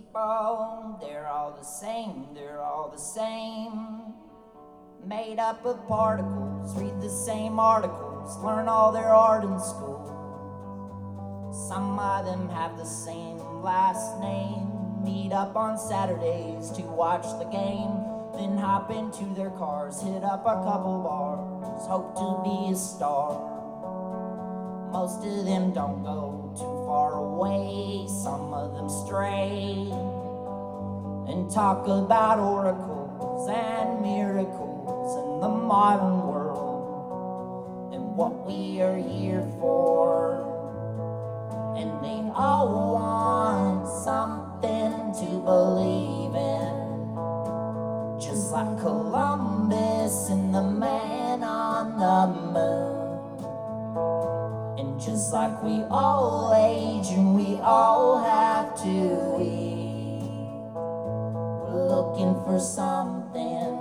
people, they're all the same, they're all the same. Made up of particles, read the same articles, learn all their art in school. Some of them have the same last name, meet up on Saturdays to watch the game, then hop into their cars, hit up a couple bars, hope to be a star. Most of them don't go too far away, some of them stray and talk about oracles and miracles in the modern world and what we are here for. And they all want something to believe in, just like Columbus and the man on the moon. And just like we all age and we all have to eat, we're looking for something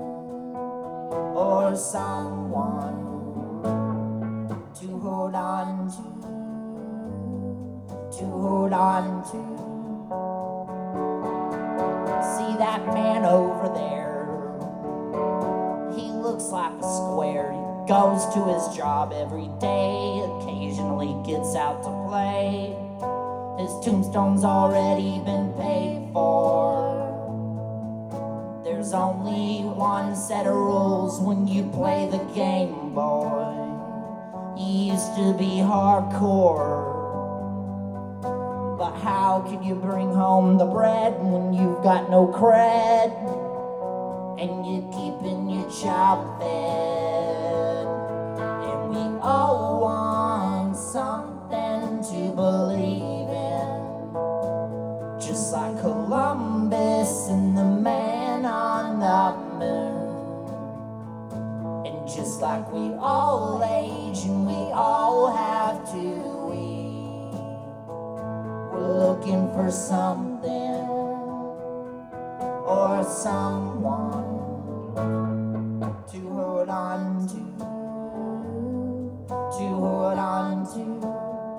or someone to hold on to hold on to. See that man over there? He looks like a square. He goes to his job every day, occasionally gets out to play. His tombstone's already been paid for. There's only one set of rules when you play the game, boy. He used to be hardcore, but how can you bring home the bread when you've got no cred and you're keeping your child fed? And we all want something to believe in, just like Columbus and the man on the moon. And just like we all age and we all have to eat, we're looking for something or someone to hold on to hold on to.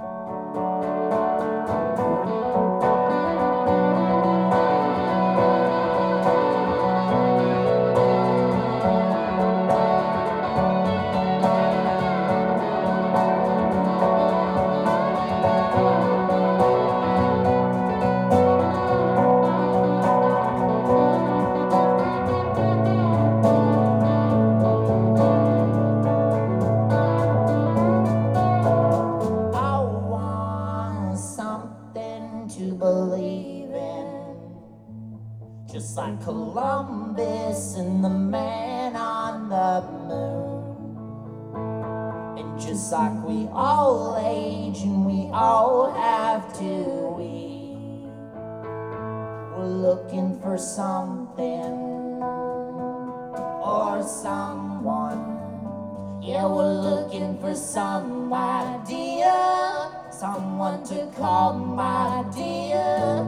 To believe in, just like Columbus and the man on the moon. And just like we all age and we all have to eat, we're looking for something or someone. Yeah, we're looking for some idea, someone to call my dear.